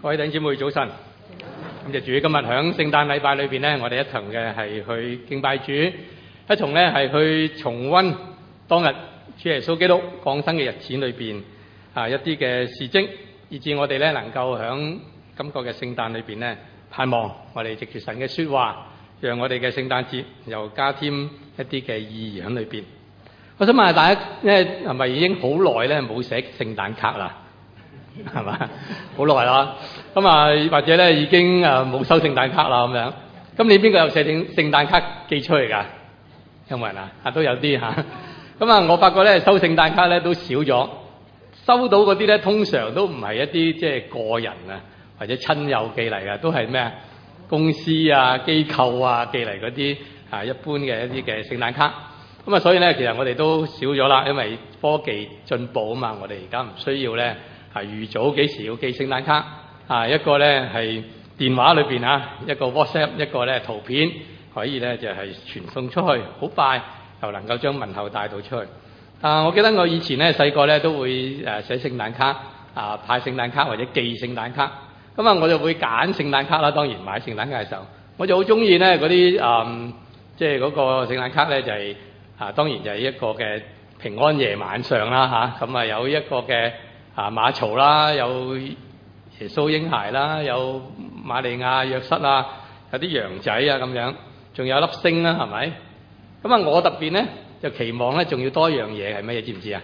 各位弟兄姊妹早晨，感謝主，今日響聖誕禮拜裏邊咧，我哋一同嘅係去敬拜主，一同咧係去重溫當日主耶穌基督降生嘅日子裏邊一啲嘅事蹟，以致我哋咧能夠響今個嘅聖誕裏邊咧盼望我哋藉住神嘅說話，讓我哋嘅聖誕節又加添一啲嘅意義喺裏邊。我想問下大家咧，係咪已經好耐咧冇寫聖誕卡啦？係嘛，好耐啦。咁啊，或者咧已經冇收聖誕卡啦咁樣。今年邊個有寫聖誕卡寄出嚟㗎？有冇人啊？都有啲嚇。咁啊，我發覺咧收聖誕卡咧都少咗，收到嗰啲咧通常都唔係一啲即係個人啊或者親友寄嚟㗎，都係咩啊公司啊機構啊寄嚟嗰啲一般嘅一啲嘅聖誕卡。咁啊，所以咧其實我哋都少咗啦，因為科技進步啊嘛，我哋而家唔需要咧預早幾時要寄聖誕卡一個咧係電話裏邊一個 WhatsApp， 一個咧圖片可以咧就係傳送出去，好快又能夠將問候帶到出去。我記得我以前咧細個咧都會寫聖誕卡派聖誕卡或者寄聖誕卡。咁啊，我就會揀聖誕卡啦。當然買聖誕卡嘅時候，我就好中意咧嗰啲即係嗰個聖誕卡咧就係當然就係一個嘅平安夜晚上啦嚇。咁啊有一個嘅馬槽啦，有耶穌嬰孩啦，有瑪利亞約瑟啊，有啲羊仔啊咁樣，仲有粒星啦，係咪？咁啊，我特別咧就期望咧，仲要多一樣嘢係乜嘢？知唔知啊？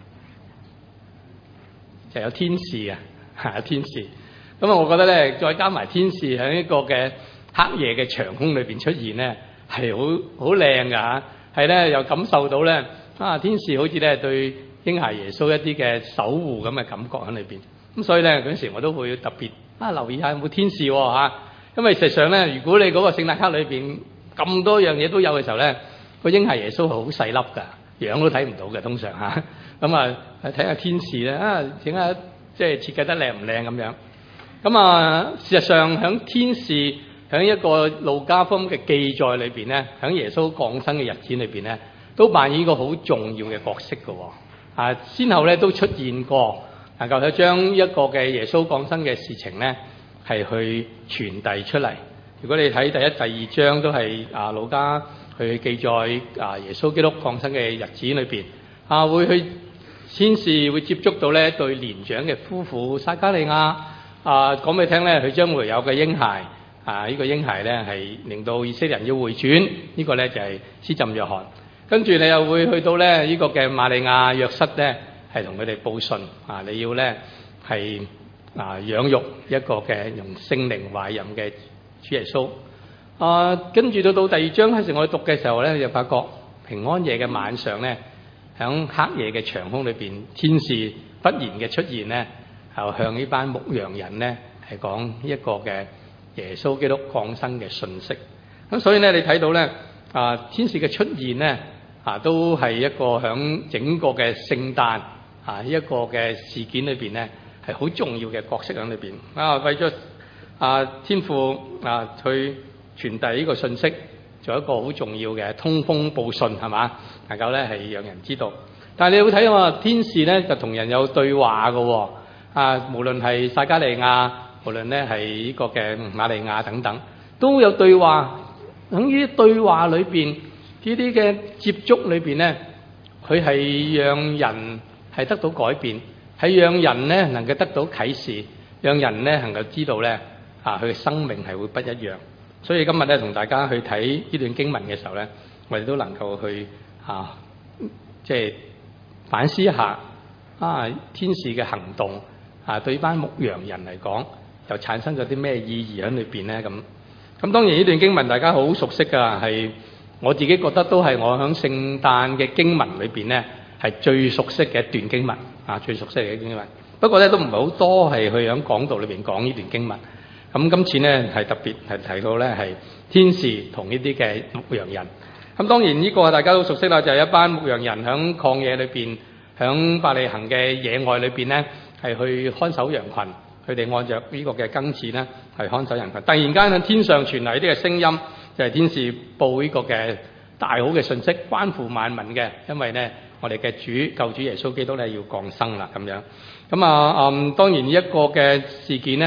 就有天使啊，有天使。咁啊，我覺得咧，再加埋天使喺一個嘅黑夜嘅長空裏邊出現咧，係好靚㗎嚇，係咧又感受到咧天使好似咧對嬰孩耶穌一啲嘅守護咁嘅感覺喺裏邊。咁所以咧嗰陣時我都會特別留意下有冇天使嚇，因為實際上咧，如果你嗰個聖誕卡裏邊咁多樣嘢都有嘅時候咧，個嬰孩耶穌係好細粒㗎，樣都睇唔到嘅通常嚇。咁睇下天使咧整下即係設計得靚唔靚咁樣。咁事實上喺天使喺一個路加福音嘅記載裏邊咧，喺耶穌降生嘅日子裏邊咧，都扮演一個好重要嘅角色嘅。先後咧都出現過，能夠去將一個嘅耶穌降生嘅事情咧係去傳遞出嚟。如果你睇第一、第二章都係路加去記載耶穌基督降生嘅日子裏邊會去天使會接觸到呢對年長嘅夫婦撒迦利亞講俾你聽咧，佢將會有個嬰孩呢個嬰孩咧係令到以色列人要回轉，呢個咧就係施浸約翰。跟住你又會去到咧呢個嘅瑪利亞約瑟咧，係同佢哋報信你要咧係養育一個嘅用聖靈懷孕嘅主耶穌。跟住到第二章嗰時我哋讀嘅時候咧，就發覺平安夜嘅晚上咧，喺黑夜嘅長空裏邊，天使忽然嘅出現咧，就向呢班牧羊人咧係講一個嘅耶穌基督降生嘅訊息。咁所以咧，你睇到咧天使嘅出現咧都係一個響整個嘅聖誕一個嘅事件裏邊咧係好重要嘅角色喺裏邊為咗天父去傳遞呢個訊息，做一個好重要嘅通風報信係嘛，能夠咧係讓人知道。但係你會睇天使咧就同人有對話嘅無論係撒迦利亞，無論咧係呢個嘅瑪利亞等等，都有對話。喺呢啲對話裏邊，呢啲嘅接觸裏邊咧，佢係讓人係得到改變，係讓人咧能夠得到啟示，讓人咧能夠知道咧佢嘅生命係會不一樣。所以今日咧同大家去睇呢段經文嘅時候咧，我哋都能夠去即係反思一下天使嘅行動對班牧羊人嚟講又產生咗啲咩意義喺裏邊咧？咁當然呢段經文大家好熟悉㗎，係我自己覺得都係我喺聖誕嘅經文裏邊咧係最熟悉嘅一段經文最熟悉嘅經文。不過咧都唔係好多係去喺講道裏邊講呢段經文。咁今次咧係特別係提到咧係天使同呢啲嘅牧羊人。咁當然呢個大家都熟悉啦，就係一班牧羊人喺曠野裏邊，喺伯利恆嘅野外裏邊咧係去看守羊群。佢哋按照呢個嘅更次咧係看守羊群。突然間喺天上傳嚟啲嘅聲音，就係天使報呢個嘅大好嘅訊息，關乎萬民嘅，因為咧我哋嘅救主耶穌基督咧要降生啦咁樣。咁當然呢一個嘅事件咧，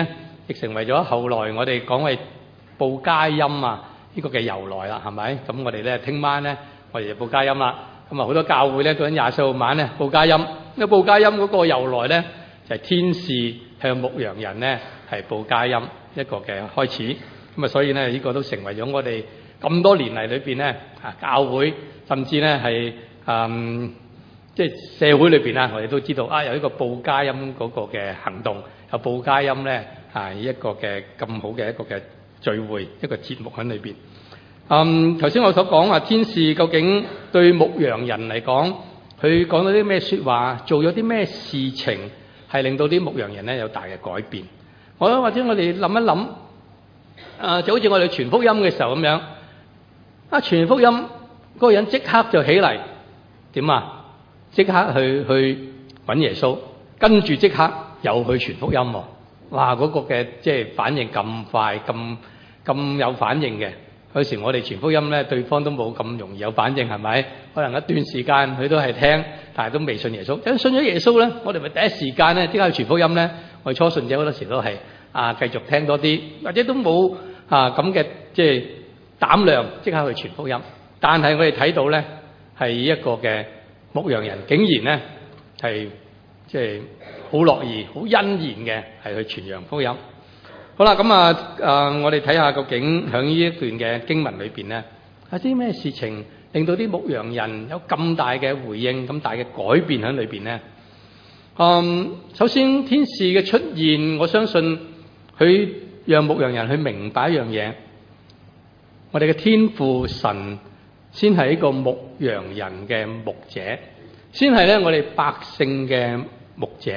亦成為咗後來我哋講嘅報佳音啊呢個嘅由來啦，係咪？咁我哋咧聽晚咧，我哋就報佳音啦。咁啊好多教會咧到咗24號晚咧報佳音，因為報佳音嗰個由來咧就係天使向牧羊人咧係報佳音一個嘅開始。咁啊所以咧呢個都成為咗我哋咁多年嚟裏邊咧教會甚至咧係即係社會裏邊啦，我哋都知道有一個報佳音嗰個嘅行動，有報佳音咧一個嘅咁好嘅一個嘅聚會，一個節目喺裏邊。頭先我所講話天使究竟對牧羊人嚟講，佢講到啲咩說話，做咗啲咩事情，係令到啲牧羊人咧有大嘅改變。或者我哋諗一諗，就好似我哋傳福音嘅時候咁樣，傳福音嗰個人即刻就起嚟，點啊？即刻去揾耶穌，跟住即刻又去傳福音喎。哇！嗰個嘅即係反應咁快，咁有反應嘅。有時我哋傳福音咧，對方都冇咁容易有反應，係咪？可能一段時間佢都係聽，但係都未信耶穌。咁信咗耶穌咧，我哋咪第一時間咧即刻去傳福音咧。我哋初信者好多時都係繼續聽多啲，或者都冇咁嘅即係膽量即刻去傳福音。但係我哋睇到咧係一個嘅牧羊人，竟然咧係即係好樂意、好欣然嘅係去傳揚福音。好啦，咁我哋睇下究竟喺呢一段嘅經文裏邊咧，有啲咩事情令到啲牧羊人有咁大嘅回應、咁大嘅改變喺裏邊咧？首先天使嘅出現，我相信佢讓牧羊人去明白一樣嘢，我哋嘅天父神先係一個牧羊人嘅牧者，先係咧我哋百姓嘅牧者。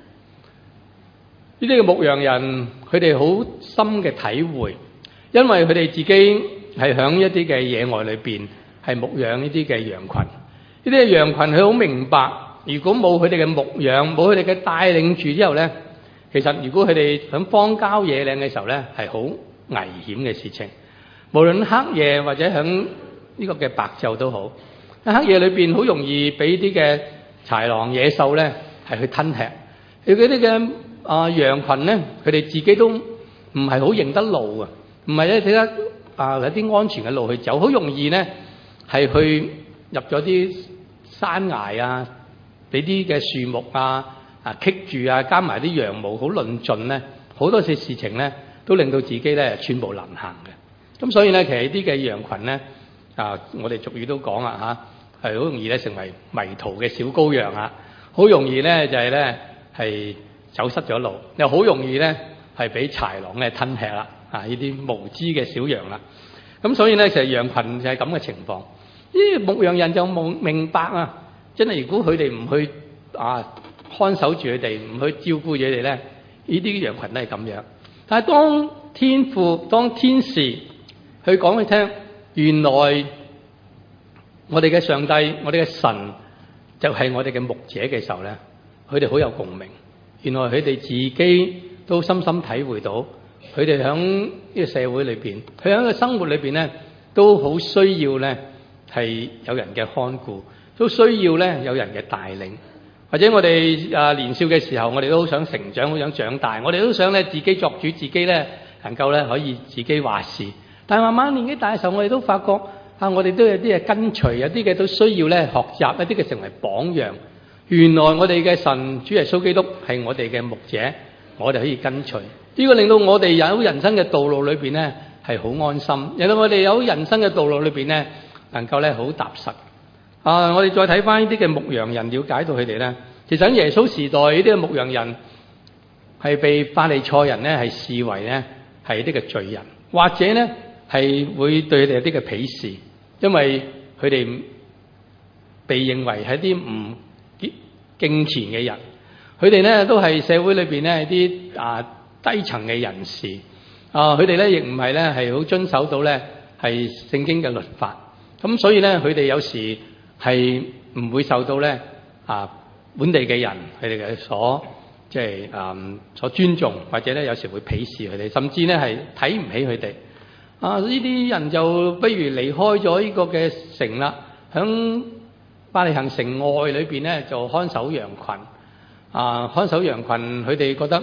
呢啲嘅牧羊人，佢哋好深嘅體會，因為佢哋自己係響一啲嘅野外裏邊係牧養呢啲嘅羊群。呢啲嘅羊群佢好明白，如果冇佢哋嘅牧養，冇佢哋嘅帶領住之後咧，其實如果佢哋響荒郊野嶺嘅時候咧，係好危險嘅事情。無論黑夜或者響呢個嘅白晝都好，喺黑夜裏邊好容易俾啲嘅豺狼野獸咧係去吞吃。佢嗰啲嘅羊群咧，佢哋自己都唔係好認得路啊，唔係咧睇得有啲安全嘅路去走，好容易咧係去入咗啲山崖啊，俾啲嘅樹木棘住啊，加埋啲羊毛好論盡咧，好多些事情咧都令到自己咧寸步難行嘅。咁所以咧，其實啲嘅羊群咧我哋俗語都講係好容易咧成為迷途嘅小羔羊啊，好容易咧就係咧係走失咗路，又好容易咧係俾豺狼咧吞吃啦，呢啲無知嘅小羊啦。咁所以咧，其實羊群就係咁嘅情況。呢牧羊人就明白真係如果佢哋唔去看守住佢哋，唔去照顧佢哋咧，呢啲羊群都係咁樣。但係當天父、當天使去講佢聽，原來我哋嘅上帝、我哋嘅神就係我哋嘅牧者嘅時候咧，佢哋好有共鳴。原來佢哋自己都深深體會到，佢哋喺呢個社會裏邊，佢喺個生活裏邊咧，都好需要咧係有人嘅看顧，都需要咧有人嘅帶領。或者我哋年少嘅時候，我哋都好想成長，好想長大，我哋都想咧自己作主，自己咧能夠咧可以自己話事。但係慢慢年紀大嘅時候，我哋都發覺我哋都有啲嘢跟隨，有啲嘅都需要咧學習，一啲嘅成為榜樣。原來我哋嘅神主耶穌基督係我哋嘅牧者，我哋可以跟隨。呢個令到我哋有人生嘅道路裏邊咧係好安心，令到我哋有人生嘅道路裏邊咧能夠咧好踏實。我哋再睇翻呢啲嘅牧羊人，了解到佢哋咧，其實喺耶穌時代呢啲嘅牧羊人係被法利賽人咧係視為咧係一啲嘅罪人，或者咧係會對佢哋有啲嘅鄙視，因為佢哋被認為係一啲唔敬虔嘅人，佢哋咧都係社會裏邊咧啲低層嘅人士，佢哋咧亦唔係咧係好遵守到咧係聖經嘅律法，咁所以咧佢哋有時係唔會受到咧本地嘅人佢哋嘅所尊重，或者咧有時會鄙視佢哋，甚至咧係睇唔起佢哋。呢啲人就不如離開咗呢個嘅城啦，響伯利恆城外裏邊咧就看守羊群。看守羊群，佢哋覺得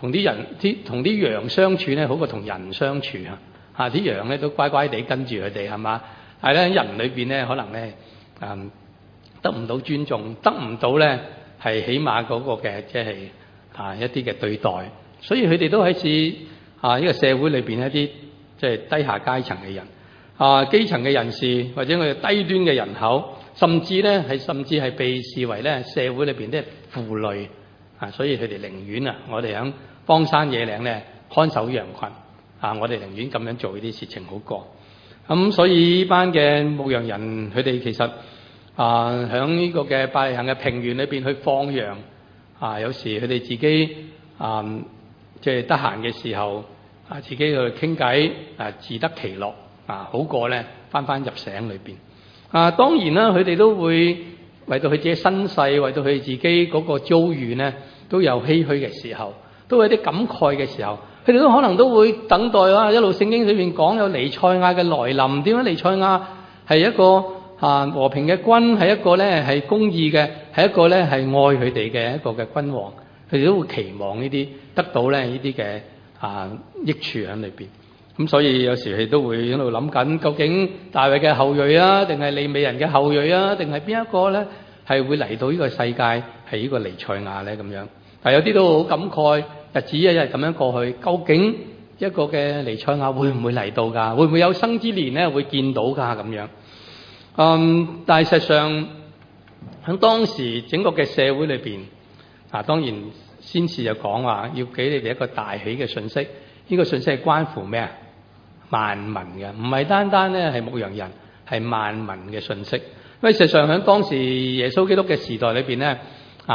同啲羊相處咧，好過同人相處啊！啲羊咧都乖乖地跟住佢哋係嘛，但係咧人裏邊咧可能咧得唔到尊重，得唔到咧係起碼嗰個嘅即係一啲嘅對待，所以佢哋都係似呢個社會裏邊一啲即係低下階層嘅人基層嘅人士或者佢哋低端嘅人口，甚至係被視為咧社會裏邊啲負累所以佢哋寧願我哋喺荒山野嶺咧看守羊群我哋寧願咁樣做呢啲事情好過。咁所以呢班嘅牧羊人，佢哋其實喺呢個嘅伯利恆嘅平原裏邊去放羊有時佢哋自己即係得閒嘅時候自己去傾偈自得其樂好過咧翻入城裏邊當然啦，佢哋都會為到佢自己身世，為到佢自己嗰個遭遇咧，都有唏噓嘅時候，都有啲感慨嘅時候，佢哋都可能都會等待一路聖經裏面講有彌賽亞嘅來臨。點解彌賽亞係一個和平嘅君，係一個咧係公義嘅，係一個咧係愛佢哋嘅一個嘅君王？佢哋都會期望呢啲得到咧呢啲嘅益處喺裏邊。咁所以有時佢都會喺度諗緊，究竟大衛嘅後裔定係利未人嘅後裔定係邊一個咧係會嚟到呢個世界係呢個彌賽亞咧咁樣？但有啲都好感慨，日子一日咁樣過去，究竟一個嘅彌賽亞會唔會嚟到㗎？會唔會有生之年咧會見到㗎咁樣？但係實際上喺當時整個嘅社會裏邊當然先是就講話要俾你哋一個大喜嘅信息。呢個信息係關乎咩啊？萬民嘅，唔係單單咧係牧羊人，係萬民嘅信息。因為實際上喺當時耶穌基督嘅時代裏邊咧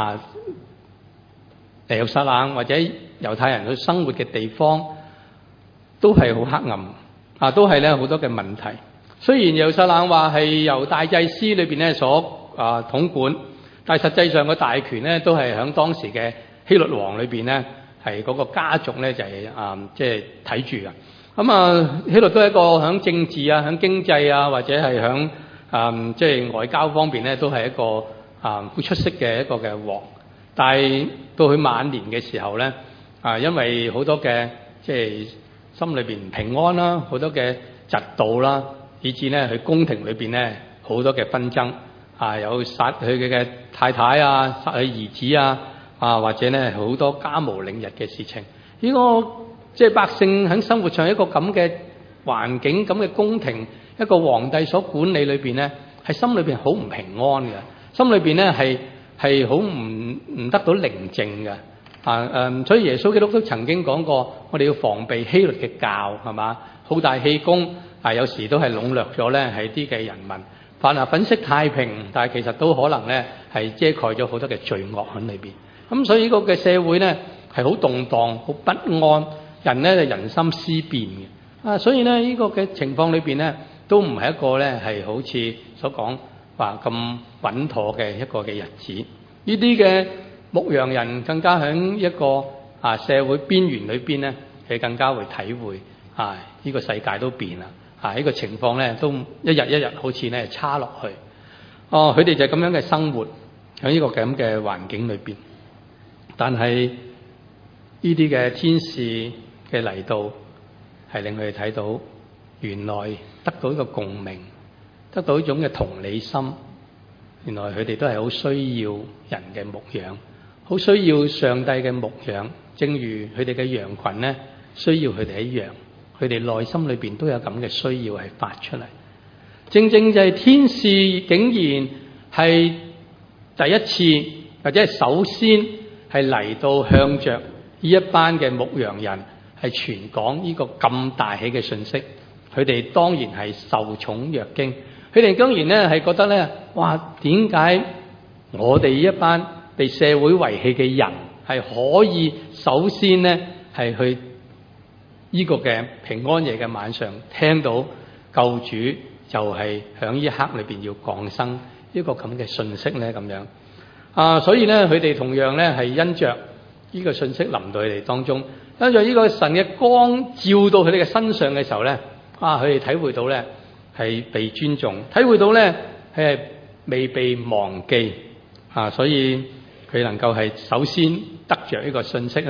耶路撒冷或者猶太人去生活嘅地方都係好黑暗都係咧好多嘅問題。雖然耶路撒冷話係由大祭司裏邊咧所統管，但係實際上個大權咧都係喺當時嘅希律王裏邊咧係嗰個家族咧就係即係睇住㗎。咁希律都係一個喺政治喺經濟或者係喺即係外交方面咧都係一個好出色嘅一個嘅王。但係到佢晚年嘅時候咧因為好多嘅即係心裏邊唔平安啦，好多嘅嫉妒啦，以至咧佢宮廷裏邊咧好多嘅紛爭有殺佢嘅太太殺佢兒子或者咧好多家無寧日嘅事情。呢個即係百姓喺生活上一個咁嘅環境，咁嘅宮廷，一個皇帝所管理裏邊咧，係心裏邊好唔平安嘅，心裏邊咧係好唔得到寧靜嘅。所以耶穌基督都曾經講過，我哋要防備希律嘅教，係嘛？好大氣功有時都係籠絡咗咧係啲嘅人民。粉飾太平，但係其實都可能咧係遮蓋咗好多嘅罪惡喺裏邊。咁所以呢個嘅社會咧係好動盪、好不安，人咧就人心思變嘅。所以咧呢個嘅情況裏邊咧都唔係一個咧係好似所講話咁穩妥嘅一個嘅日子。呢啲嘅牧羊人更加喺一個社會邊緣裏邊咧，係更加會體會呢個世界都變啦。呢個情況咧都一日一日好似咧差落去。佢哋就咁樣嘅生活喺呢個咁嘅環境裏邊。但係呢啲嘅天使嘅嚟到，係令佢哋睇到原來得到一個共鳴，得到一種嘅同理心。原來佢哋都係好需要人嘅牧養，好需要上帝嘅牧養。正如佢哋嘅羊群咧，需要佢哋一樣，佢哋內心裏邊都有咁嘅需要係發出嚟。正正就係天使竟然係第一次或者係首先係嚟到向着呢一班嘅牧羊人係傳講呢個咁大喜嘅信息。佢哋當然係受寵若驚，佢哋當然咧係覺得咧，哇！點解我哋一班被社會遺棄嘅人係可以首先咧係去呢個嘅平安夜嘅晚上聽到救主就係響呢一刻裏邊要降生一個咁嘅信息咧咁樣所以咧佢哋同樣咧係因着呢個信息臨到佢哋當中，因着呢個神嘅光照到佢哋嘅身上嘅時候咧，佢哋體會到咧係被尊重，體會到咧係未被忘記所以佢能夠係首先得着呢個信息咧，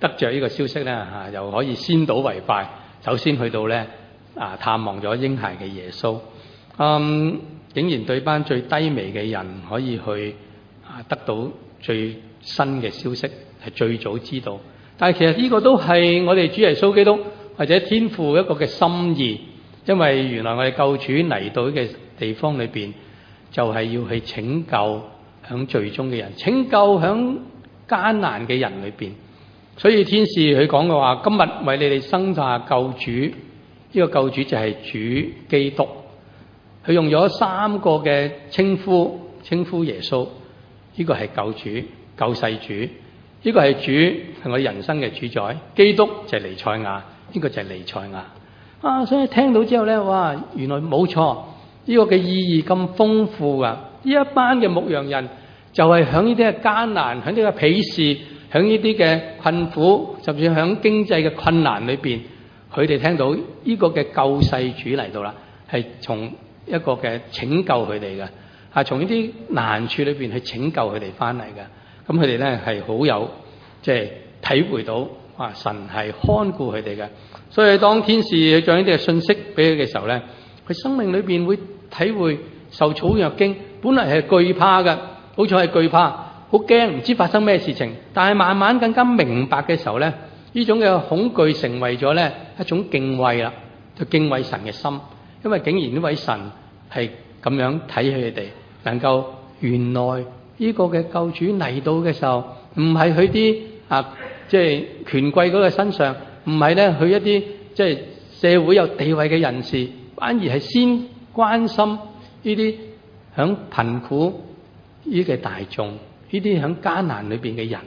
得着呢個消息咧又可以先睹為快，首先去到咧探望咗嬰孩嘅耶穌。竟然對班最低微嘅人可以去得到最新嘅消息，係最早知道。但係其實呢個都係我哋主耶穌基督或者天父一個嘅心意，因為原來我哋救主嚟到嘅地方裏邊，就係要去拯救響罪中嘅人，拯救響艱難嘅人裏邊。所以天使佢講嘅話，今日為你哋生下救主，呢個救主就係主基督。佢用咗3個嘅稱呼耶穌，呢個係救主、救世主，呢個係主，係我人生嘅主宰。基督就係彌賽亞，呢個就係彌賽亞。所以聽到之後咧，哇，原來冇錯，呢個嘅意義咁豐富噶。呢一班嘅牧羊人就係響呢啲嘅艱難，響呢個鄙視，響呢啲嘅困苦，甚至響經濟嘅困難裏邊，佢哋聽到呢個嘅救世主嚟到啦，係從一個嘅拯救佢哋嘅，從呢啲難處裏邊去拯救佢哋翻嚟嘅。咁佢哋咧係好有即係體會到神係看顧佢哋嘅。所以當天使去將呢啲嘅信息俾佢嘅時候咧，佢生命裏邊會體會受寵若驚，本來係懼怕嘅，好彩係懼怕，好驚唔知發生咩事情。但係慢慢更加明白嘅時候咧，呢種嘅恐懼成為咗咧一種敬畏啦，就敬畏神嘅心。因為竟然呢位神係咁樣睇佢哋，能夠原來呢個嘅救主嚟到嘅時候，唔係去啲即係權貴嗰個身上，唔係咧去一啲即係社會有地位嘅人士，反而係先關心呢啲響貧苦呢嘅大眾，呢啲響艱難裏邊嘅人。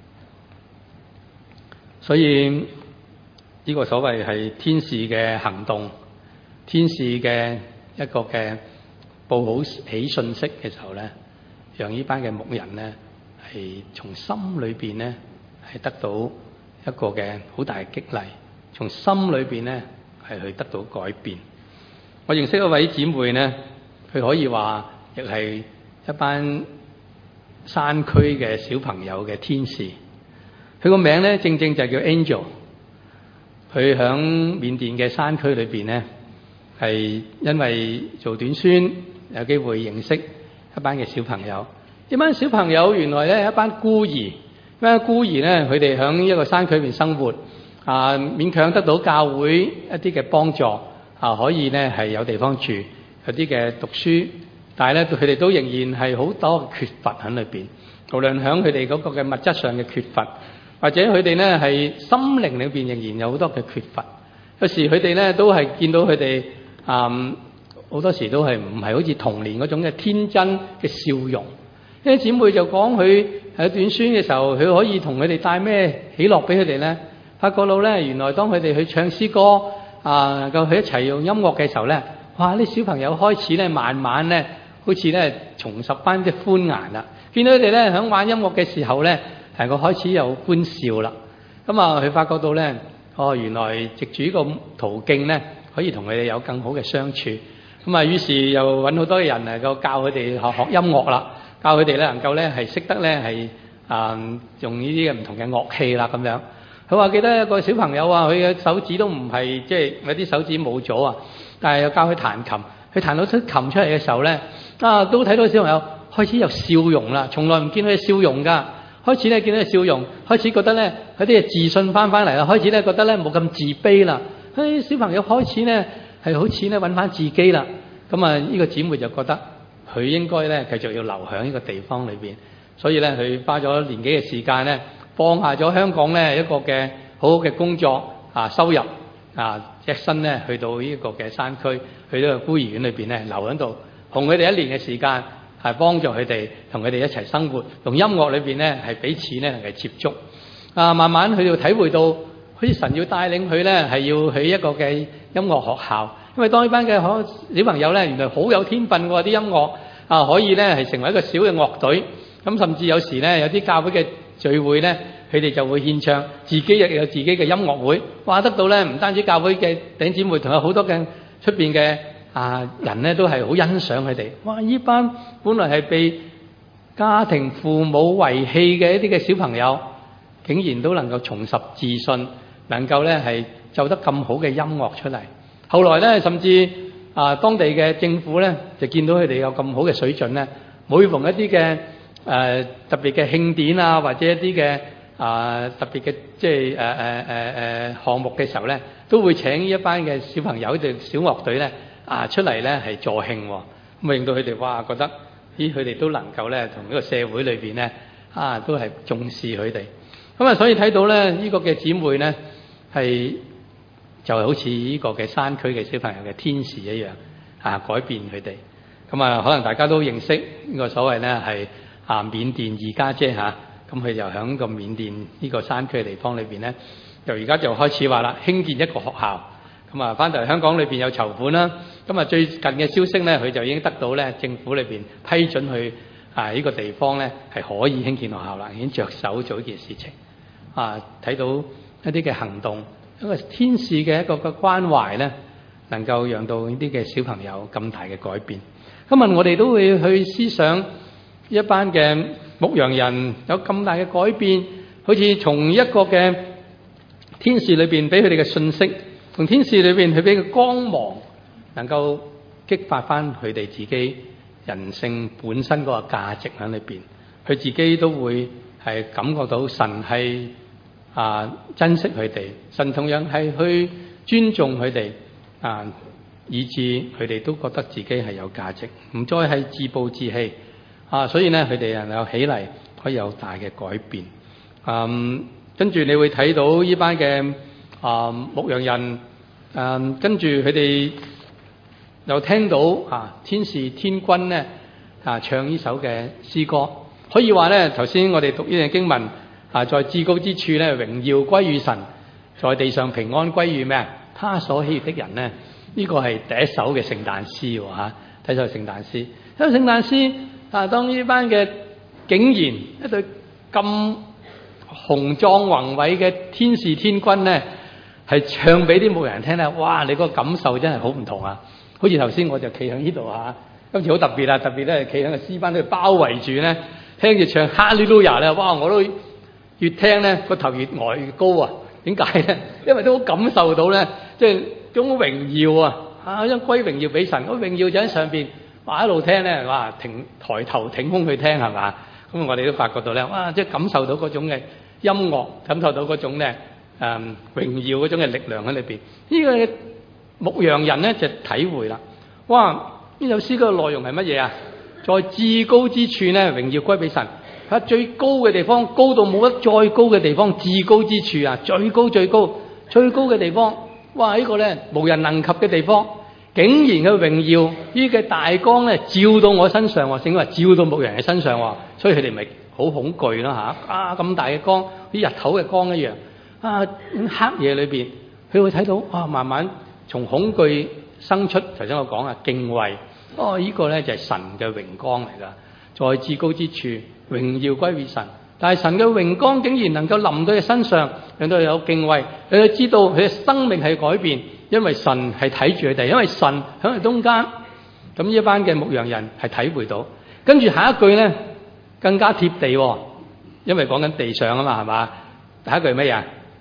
所以呢個所謂係天使嘅行動。天使嘅一個嘅報好喜訊息嘅時候咧，讓呢班嘅牧人咧係從心裏邊咧係得到一個嘅好大嘅激勵，從心裏邊咧係去得到改變。我認識一位姊妹咧，佢可以話亦係一班山區嘅小朋友嘅天使。佢個名咧正正就叫 Angel。佢響緬甸嘅山區裏邊咧，係因為做短宣有機會認識一班嘅小朋友。呢班小朋友原來咧係一班孤兒，一班孤兒咧佢哋響一個山區裏邊生活，勉強得到教會一啲嘅幫助，可以咧係有地方住，有啲嘅讀書，但係咧佢哋都仍然係好多缺乏喺裏邊，無論響佢哋嗰個嘅物質上嘅缺乏，或者佢哋咧係心靈裏邊仍然有好多嘅缺乏。有時佢哋咧都係見到佢哋好多時都係唔係好似童年嗰種嘅天真嘅笑容。呢啲姊妹就講佢喺短宣嘅時候，佢可以同佢哋帶咩喜樂俾佢哋咧？發覺到咧，原來當佢哋去唱詩歌能夠去一齊用音樂嘅時候咧，哇！啲小朋友開始咧慢慢咧，好似咧重拾翻啲歡顏啦。見到佢哋咧響玩音樂嘅時候咧，係個開始有歡笑啦。佢發覺到咧，原來藉住呢個途徑咧，可以同佢哋有更好嘅相處。於是又揾好多嘅人能夠教佢哋學音樂啦，教佢哋咧能夠咧係識得咧係用呢啲嘅唔同嘅樂器啦咁樣。佢話記得一個小朋友佢嘅手指都唔係即係有啲手指冇咗啊，但係又教佢彈琴，佢彈到出琴出嚟嘅時候咧，都睇到小朋友開始有笑容啦，從來唔見佢笑容㗎。開始咧見到佢笑容，開始覺得咧有啲嘅自信翻嚟啦，開始咧覺得咧冇咁自卑啦。小朋友開始咧係好似咧揾翻自己啦。呢個姊妹就覺得佢應該咧繼續要留喺呢個地方裏邊，所以咧佢花咗年幾嘅時間咧，放下咗香港咧一個嘅好好嘅工作收入隻身咧去到呢個嘅山區，去到個孤兒院裏邊咧留喺度，同佢哋1年嘅時間係幫助佢哋，同佢哋一齊生活，同音樂裏邊咧係彼此咧能夠接觸。慢慢佢就體會到，好似神要帶領佢咧係要去一個嘅音樂學校，因為當呢班嘅小朋友咧原來好有天分喎，啲音樂可以咧係成為一個小嘅樂隊。甚至有時咧有啲教會嘅聚會咧，佢哋就會獻唱，自己亦有自己嘅音樂會。哇！得到咧唔單止教會嘅弟兄姊妹，同有好多嘅出邊嘅人咧都係好欣賞佢哋。哇！呢班本來係被家庭父母遺棄嘅一啲嘅小朋友， 竟然都能夠重拾自信，能夠咧係奏得咁好嘅音樂出嚟。後來咧，甚至當地嘅政府咧就見到佢哋有咁好嘅水準咧，每逢一啲嘅特別嘅慶典啊，或者一啲嘅特別嘅即係項目嘅時候咧，都會請一班嘅小朋友隊小樂隊咧出嚟咧係助慶，咁令到佢哋哇覺得咦，佢哋都能夠咧同呢個社會裏邊咧都係重視佢哋。咁所以睇到咧呢個嘅姊妹咧係就好似呢個嘅山區嘅小朋友嘅天使一樣改變佢哋。咁可能大家都認識呢個所謂咧係緬甸二家姐嚇，咁佢就喺個緬甸呢個山區嘅地方裏邊咧，就而家就開始話啦，興建一個學校。咁翻到嚟香港裏邊有籌款啦。咁最近嘅消息咧，佢就已經得到咧政府裏邊批准去呢個地方咧係可以興建學校啦，已經着手做一件事情。睇到一啲嘅行動，一個天使嘅一個嘅關懷咧，能夠讓到呢啲嘅小朋友咁大嘅改變。今日我哋都會去思想一班嘅牧羊人有咁大嘅改變，好似從一個嘅天使裏邊俾佢哋嘅信息，從天使裏邊佢俾嘅光芒，能夠激發翻佢哋自己人性本身嗰個價值喺裏邊，佢自己都會係感覺到神係珍惜佢哋，神同樣係去尊重佢哋以致佢哋都覺得自己係有價值，唔再係自暴自棄所以咧佢哋能夠起嚟可以有大嘅改變。跟住你會睇到呢班嘅牧羊人跟住佢哋又聽到天使天軍咧唱呢首嘅詩歌，可以話咧頭先我哋讀呢段經文在至高之處咧榮耀歸於神，在地上平安歸於咩啊？他所喜悅的人咧，呢個係第一首嘅聖誕詩喎。第一首聖誕詩，因為聖誕詩當呢班嘅竟然一隊咁雄壯宏偉嘅天使天軍咧，係唱俾啲牧羊人聽咧，哇！你個感受真係好唔同啊！好似頭先我就企喺呢度今次好特別特別咧企喺個詩班度包圍住咧，聽住唱哈利路亞咧，哇！我都越聽咧個頭越呆越高啊！點解咧？因為都好感受到咧，即係種榮耀將歸榮耀俾神，嗰榮耀就喺上邊，哇！一路聽咧，哇！抬頭挺胸去聽係嘛？咁我哋都發覺到咧，哇！即係感受到嗰種嘅音樂，感受到嗰種咧榮耀嗰種嘅力量喺裏邊。呢個牧羊人咧就體會啦，哇！呢首詩歌嘅內容係乜嘢啊？在至高之處咧，榮耀歸俾神。喺最高嘅地方，高到冇得再高嘅地方，至高之處最高最高最高嘅地方，哇！呢個咧無人能及嘅地方，竟然嘅榮耀呢個大光咧照到我身上，聖經話照到牧羊人嘅身上，所以佢哋咪好恐懼啦咁大嘅光，好似日頭嘅光一樣黑夜裏邊，佢會睇到慢慢從恐懼生出，頭先我講敬畏，呢個咧就係神嘅榮光嚟噶，在至高之處榮耀歸於神。但係神嘅榮光竟然能夠臨到佢身上，令到佢有敬畏，佢知道佢嘅生命係改變，因為神係睇住佢哋，因為神喺佢中間。咁呢一班嘅牧羊人係體會到。跟住下一句咧更加貼地，因為講緊地上啊嘛，係嘛？第一句係乜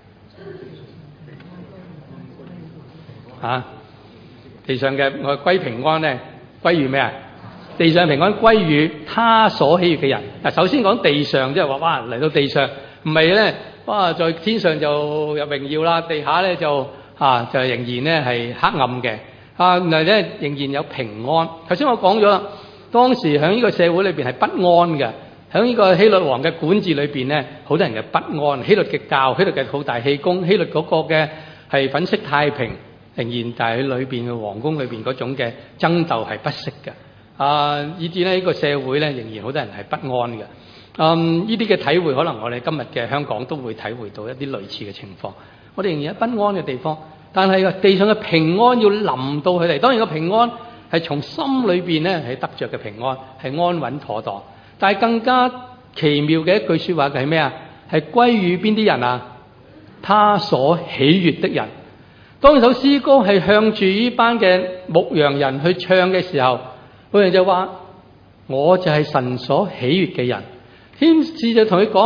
嘢地上嘅我歸平安咧，歸於咩啊？地上平安歸於他所喜悅嘅人。嗱，首先講地上，即係話哇嚟到地上，唔係咧哇在天上就有榮耀啦，地下咧就就仍然咧係黑暗嘅原來咧仍然有平安。頭先我講咗啦，當時喺呢個社會裏邊係不安嘅，喺呢個希律王嘅管治裏邊咧，好多人嘅不安。希律嘅教，希律嘅好大氣功，希律嗰個嘅係粉飾太平，仍然但係喺裏邊嘅皇宮裏邊嗰種嘅爭鬥係不息嘅。以至呢個社會咧仍然好多人係不安嘅。呢啲嘅體會，可能我哋今日嘅香港都會體會到一啲類似嘅情況。我哋仍然喺不安嘅地方，但係地上嘅平安要臨到佢哋。當然個平安係從心裏邊咧係得着嘅平安，係安穩妥當。但係更加奇妙嘅一句說話係咩啊？係歸於邊啲人啊？他所喜悅的人。當首詩歌係向住呢班嘅牧羊人去唱嘅時候，佢哋就話：我就係神所喜悅嘅人。天使就同佢講：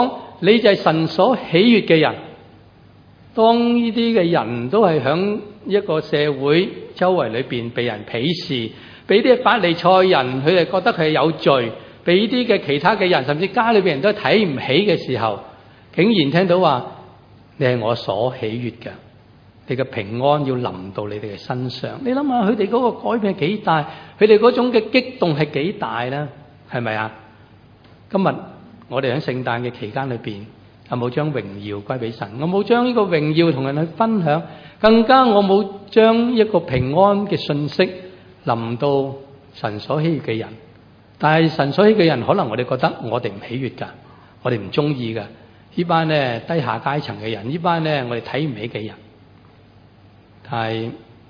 你就係神所喜悅嘅人。當呢啲嘅人都係響一個社會周圍裏邊被人鄙視，俾啲法利賽人佢哋覺得佢係有罪，俾啲嘅其他嘅人甚至家裏邊人都睇唔起嘅時候，竟然聽到話你係我所喜悅嘅，你嘅平安要臨到你哋嘅身上。你諗下佢哋嗰個改變係幾大，佢哋嗰種嘅激動係幾大咧？係咪啊？今日我哋喺聖誕嘅期間裏邊，有冇將榮耀歸俾神？我冇將呢個榮耀同人去分享，更加我冇將一個平安嘅信息臨到神所喜悅嘅人。但係神所喜悅嘅人，可能我哋覺得我哋唔喜悅噶，我哋唔中意噶。呢班咧低下階層嘅人，呢班咧我哋睇唔起嘅人，但係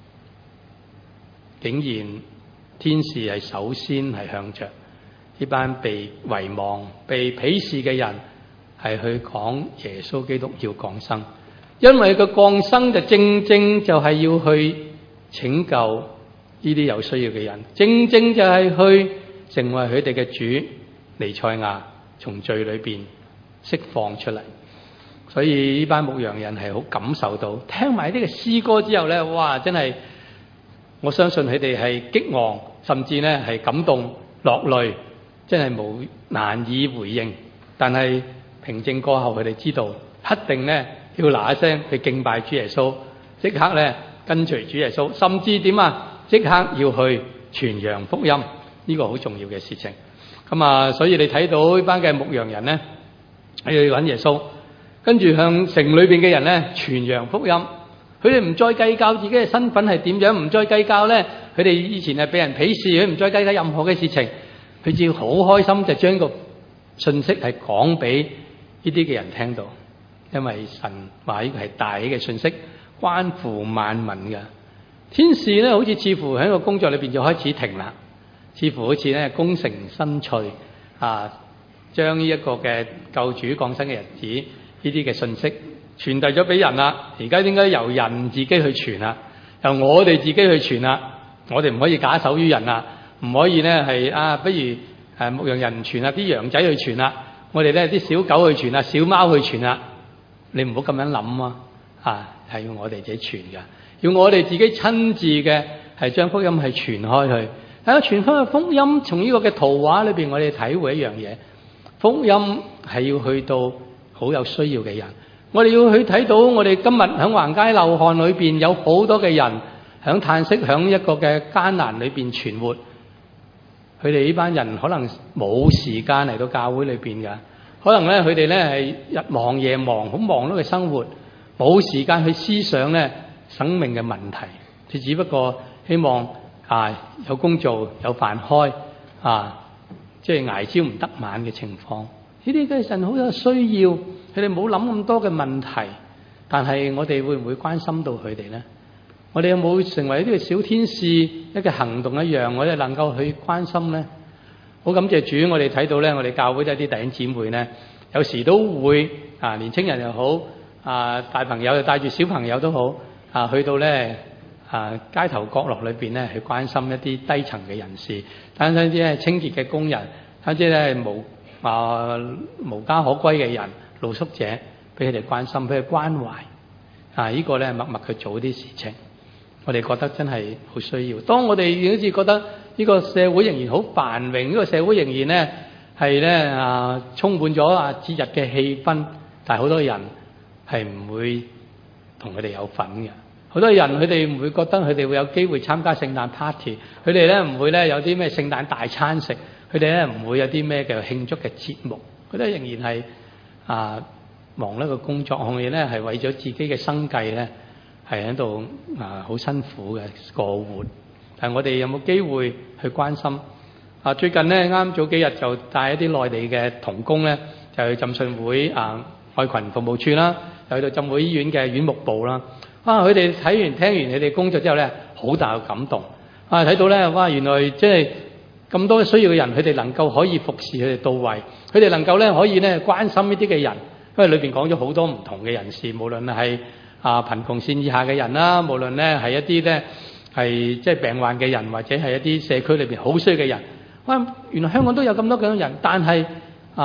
竟然天使係首先係向着呢班被遺忘、被鄙視嘅人，係去講耶穌基督要降生，因為個降生就正正就係要去拯救呢啲有需要嘅人，正正就係去成為佢哋嘅主彌賽亞，從罪裏邊釋放出嚟。所以呢班牧羊人係好感受到，聽埋呢個詩歌之後咧，哇！真係我相信佢哋係激昂，甚至咧係感動落淚，真係難以回應。但係平靜過後，佢哋知道一定咧要嗱一聲去敬拜主耶穌，即刻咧跟隨主耶穌，甚至點啊？即刻要去傳揚福音，呢個好重要嘅事情。咁啊，所以你睇到呢班嘅牧羊人咧，去揾耶穌，跟住向城裏邊嘅人咧傳揚福音。佢哋唔再計較自己嘅身份係點樣，唔再計較咧佢哋以前係俾人鄙視，佢唔再計較任何嘅事情，佢只要好開心就將個信息係講俾呢啲嘅人聽到，因為神話呢個係大喜嘅信息，關乎萬民嘅。天使咧好似似乎喺個工作裏邊就開始停啦，似乎好似咧功成身退啊，將呢一個嘅救主降生嘅日子呢啲嘅信息傳遞咗俾人啦。而家應該由人自己去傳啦，由我哋自己去傳啦。我哋唔可以假手於人啦，唔可以咧係不如牧羊人傳啦，啲羊仔去傳啦，我哋咧啲小狗去傳啦，小貓去傳啦。你唔好咁樣諗係要我哋自己傳噶，要我哋自己親自嘅係將福音係傳開去。喺傳開嘅福音，從呢個嘅圖畫裏邊，我哋體會一樣嘢，福音係要去到好有需要嘅人。我哋要去睇到，我哋今日喺橫街漏巷裏邊有好多嘅人響嘆息，響一個嘅艱難裏邊存活。佢哋呢班人可能冇時間嚟到教會裏邊噶，可能咧佢哋咧係日忙夜忙，好忙碌嘅生活，冇時間去思想咧生命嘅問題。佢只不過希望有工做，有飯開即係捱朝唔得晚嘅情況。呢啲嘅神好有需要，佢哋冇諗咁多嘅問題，但係我哋會唔會關心到佢哋咧？我哋有冇成為呢個小天使一個行動一樣，我哋能夠去關心咧？好感謝主，我哋睇到咧，我哋教會有啲弟兄姊妹咧，有時都會年青人又好大朋友又帶住小朋友都好去到咧街頭角落裏邊咧去關心一啲低層嘅人士，單單啲係清潔嘅工人，單單咧無家可歸嘅人、露宿者，俾佢哋關心，俾佢關懷呢個咧默默去做啲事情。我哋覺得真係好需要。當我哋好似覺得呢個社會仍然好繁榮，呢個社會仍然咧係咧充滿咗節日嘅氣氛，但係好多人係唔會同佢哋有份嘅。好多人佢哋唔會覺得佢哋會有機會參加聖誕 party， 佢哋咧唔會咧有啲咩聖誕大餐食，佢哋咧唔會有啲咩嘅慶祝嘅節目，佢哋仍然係忙呢個工作，後面咧係為咗自己嘅生計咧係喺度好辛苦嘅過活。但係我哋有冇機會去關心？最近咧啱早幾日就帶一啲內地嘅同工咧，就去浸信會愛群服務處啦，又去到浸會醫院嘅院牧部啦。佢哋睇完聽完佢哋工作之後咧，好大嘅感動。睇到咧，原來即係咁多需要嘅人，佢哋能夠可以服侍佢哋到位，佢哋能夠咧可以咧關心呢啲嘅人，因為裏邊講咗好多唔同嘅人士，無論係貧窮線以下嘅人啦，無論咧係一啲咧係即係病患嘅人，或者係一啲社區裏邊好需要嘅人。原來香港都有咁多咁樣人，但係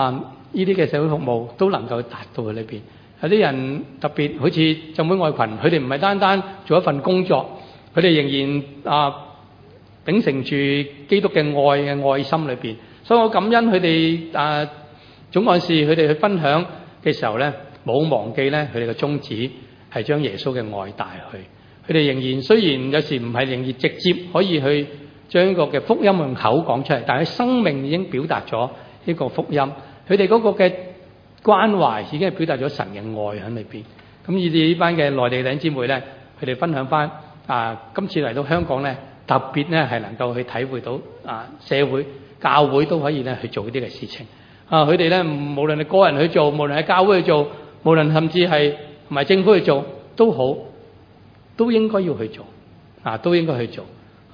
呢啲嘅社會服務都能夠達到喺裏邊。有啲人特別好似浸會愛群，佢哋唔係單單做一份工作，佢哋仍然秉承住基督嘅愛心裏邊。所以我感恩佢哋總幹事佢哋去分享嘅時候咧，冇忘記咧佢哋嘅宗旨係將耶穌嘅愛帶去。佢哋仍然雖然有時唔係仍然直接可以去將呢個嘅福音用口講出嚟，但係生命已經表達咗呢個福音。佢哋嗰個嘅關懷已經係表達咗神嘅愛喺裏邊。咁以至呢班嘅內地弟兄姊妹咧，佢哋分享翻今次嚟到香港咧，特別咧係能夠去體會到社會教會都可以咧去做呢啲嘅事情。佢哋咧無論係個人去做，無論係教會去做，無論甚至係同埋政府去做都好，都應該要去做都應該去做。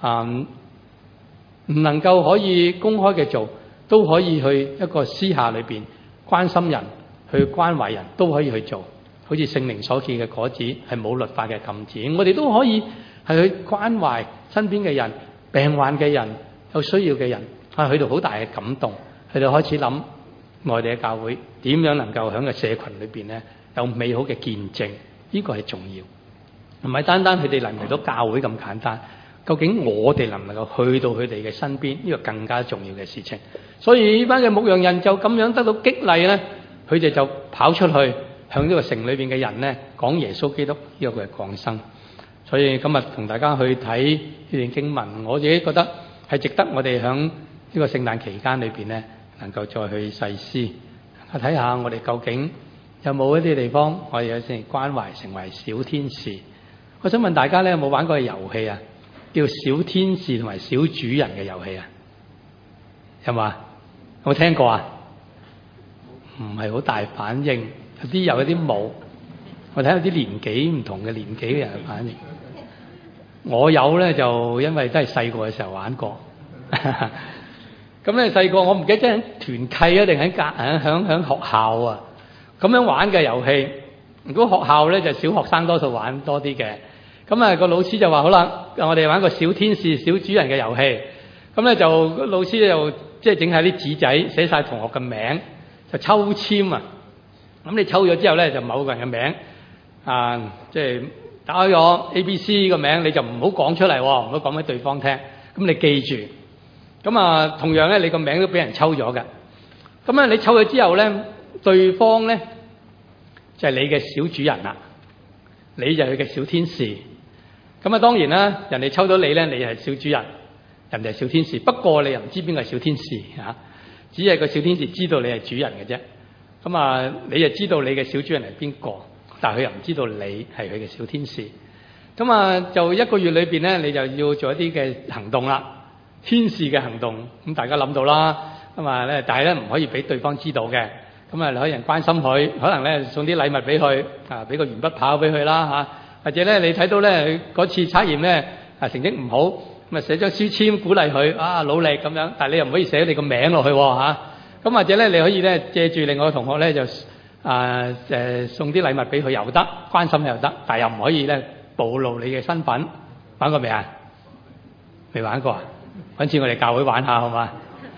唔能夠可以公開嘅做，都可以去一個私下裏邊關心人，去關懷人，都可以去做。好似聖靈所結嘅果子係冇律法嘅禁止，我哋都可以係去關懷身邊嘅人、病患嘅人、有需要嘅人，去到好大嘅感動，佢哋開始諗內地嘅教會點樣能夠喺個社群裏邊咧有美好嘅見證，呢個係重要，唔係單單佢哋嚟唔嚟到教會咁簡單。究竟我哋能唔能夠去到佢哋嘅身邊？呢個更加重要嘅事情。所以呢班嘅牧羊人就咁樣得到激勵咧，佢哋就跑出去向呢個城裏邊嘅人咧講耶穌基督呢個嘅降生。所以今日同大家去睇呢段經文，我自己覺得係值得我哋響呢個聖誕期間裏邊咧，能夠再去細思，睇下我哋究竟有冇一啲地方我哋有時關懷成為小天使。我想問大家咧，有冇玩過嘅遊戲啊？叫小天使同埋小主人嘅遊戲啊？有冇啊？有冇聽過啊？唔係好大反應，有啲有啲冇。我睇有啲年紀唔同嘅年紀嘅人嘅反應。我有咧，就因為都係細個嘅時候玩過。咁咧細個我唔記得即係團契啊，定喺響學校啊咁樣玩嘅遊戲。如果學校咧就小學生多數玩多啲嘅。咁個老師就話好啦，我哋玩個小天使小主人嘅遊戲。咁咧就老師就即係整下啲紙仔，寫晒同學嘅名，就抽籤啊。咁你抽咗之後咧，就某個人嘅名即係打開咗 ABC 個名，你就唔好講出嚟，唔好講俾對方聽。咁你記住。咁同樣咧，你個名都俾人抽咗嘅。咁你抽咗之後咧，對方咧就係你嘅小主人啦，你就係佢嘅小天使。咁當然啦，人哋抽到你咧，你係小主人，人哋係小天使。不過你又唔知邊個係小天使只係個小天使知道你係主人嘅啫。咁你就知道你嘅小主人係邊個，但係佢又唔知道你係佢嘅小天使。咁就一個月裏邊咧，你就要做一啲嘅行動啦。天使嘅行動，咁大家諗到啦。但係咧唔可以俾對方知道嘅。你可以人關心佢，可能咧送啲禮物俾佢，俾個鉛筆跑俾佢啦或者咧你睇到咧嗰次測驗咧成績唔好，咁寫張書籤鼓勵佢努力咁樣，但係你又唔可以寫你個名落去咁或者咧你可以咧借住另外個同學咧就送啲禮物俾佢又得，關心又得，但係又唔可以咧暴露你嘅身份。玩過未啊？未玩過啊？搵次我哋教會玩下好嘛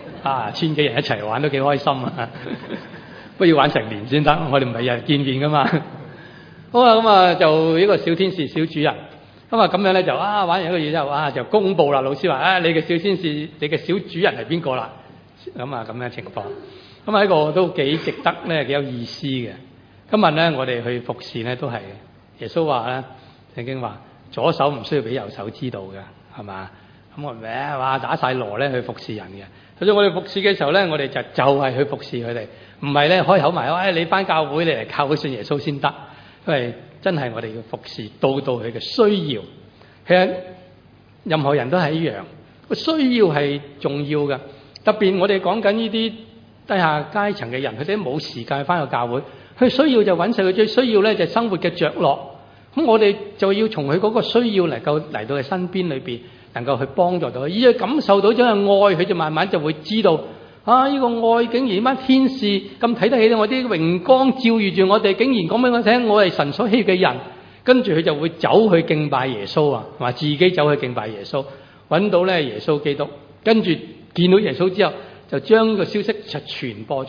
？1000幾人一齊玩都幾開心不過要玩成年先得，我哋唔係日日見面噶嘛。好咁就一個小天使小主人。咁樣咧就玩完一個月之後就公佈啦。老師話你嘅小天使，你嘅小主人係邊個啦？咁嘅情況。呢個都幾值得咧，幾有意思嘅。今日咧我哋去服侍咧都係耶穌話咧，聖經話左手唔需要俾右手知道嘅，係嘛？咁我咪打晒鑼咧去服侍人嘅。所以我哋服侍嘅時候咧，我哋就係去服侍佢哋，唔係咧開口埋你班教會你嚟教會信耶穌先得，因為真係我哋要服侍到佢嘅需要。其實任何人都係一樣，個需要係重要嘅。特別我哋講緊呢啲低下階層嘅人，佢哋都冇時間翻去教會，佢需要就揾食，佢最需要咧就係生活嘅着落。咁我哋就要從佢嗰個需要嚟到佢身邊裏邊，能夠去幫助到佢，而佢感受到咗嘅愛，佢就慢慢就會知道呢個愛竟然班天使咁睇得起我，啲榮光照耀住我哋，竟然講俾我聽我係神所喜悅嘅人。跟住佢就會走去敬拜耶穌話自己走去敬拜耶穌，揾到咧耶穌基督，跟住見到耶穌之後就將個消息就傳播出去，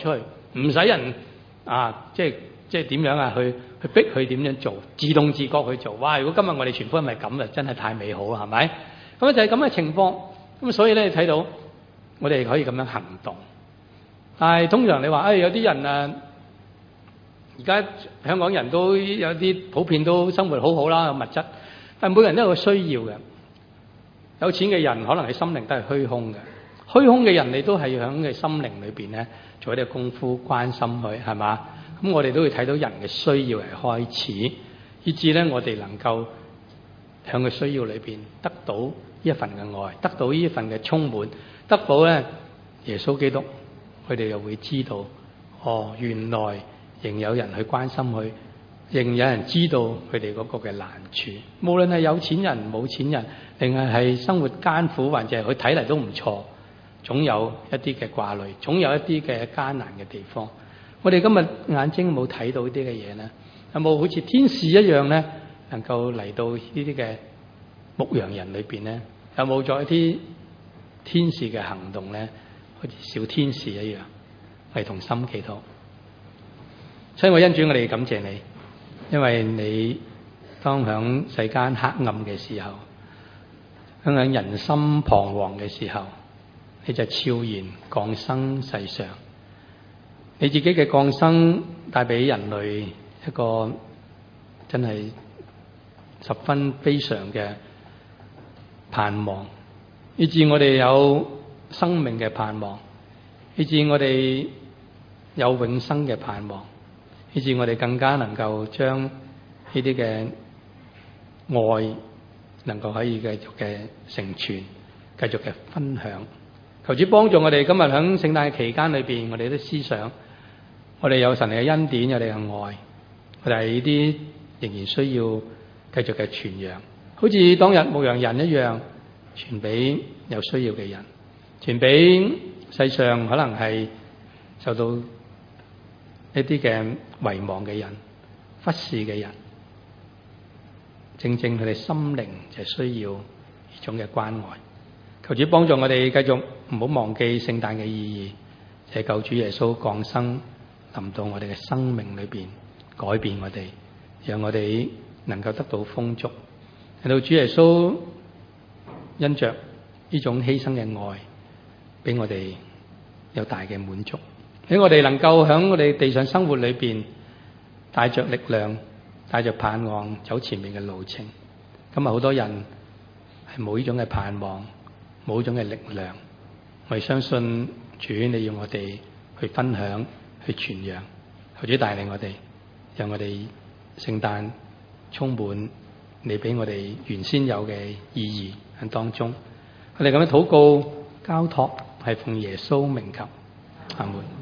唔使人即係點樣啊？去逼佢點樣做，自動自覺去做。哇！如果今日我哋傳福音係咁啊，真係太美好啦，係咪？咁就係咁嘅情況。咁所以咧，你睇到我哋可以咁樣行動。但係通常你話有啲人啊，而家香港人都有啲普遍都生活好好啦，有物質，但係每個人都有個需要嘅。有錢嘅人可能係心靈都係虛空嘅，虛空嘅人你都係喺佢心靈裏邊咧做一啲功夫，關心佢，係嘛？咁我哋都會睇到人嘅需要嚟開始，以至咧我哋能夠喺佢需要裏邊得到呢一份嘅愛，得到呢一份嘅充滿，得到咧耶穌基督，佢哋又會知道原來仍有人去關心佢，仍有人知道佢哋嗰個嘅難處。無論係有錢人冇錢人，定係生活艱苦，或者係佢睇嚟都唔錯，總有一啲嘅掛慮，總有一啲嘅艱難嘅地方。我哋今日眼睛冇睇到呢啲嘅嘢咧，有冇好似天使一樣咧，能夠嚟到呢啲嘅牧羊人裏邊咧？有冇做一啲天使嘅行動咧？好似小天使一樣，係同心祈禱。所以我恩主，我哋感謝你，因為你當響世間黑暗嘅時候，響人心彷徨嘅時候，你就悄然降生世上。你自己嘅降生帶俾人類一個真係十分非常嘅盼望，以致我哋有生命嘅盼望，以致我哋有永生嘅盼望，以致我哋更加能夠將呢啲嘅愛能夠可以繼續嘅成全，繼續嘅分享。求主幫助我哋今日喺聖誕期間裏邊，我哋啲思想，我哋有神嘅恩典，有你嘅愛，我哋係呢啲仍然需要繼續嘅傳揚，好似當日牧羊人一樣，傳俾有需要嘅人，傳俾世上可能係受到一啲嘅遺忘嘅人、忽視嘅人，正正佢哋心靈就需要呢種嘅關愛。求主幫助我哋繼續唔好忘記聖誕嘅意義，就係救主耶穌降生臨到我哋嘅生命裏邊，改變我哋，讓我哋能夠得到豐足。嚟到主耶穌因着呢種犧牲嘅愛，俾我哋有大嘅滿足，俾我哋能夠喺我哋地上生活裏邊帶着力量，帶着盼望走前面嘅路程。今日好多人係冇呢種嘅盼望，冇呢種嘅力量。我哋相信主，你要我哋去分享，去傳揚。求主帶領我哋，讓我哋聖誕充滿你俾我哋原先有嘅意義喺當中。我哋咁樣禱告交託，係奉耶穌名求，阿門。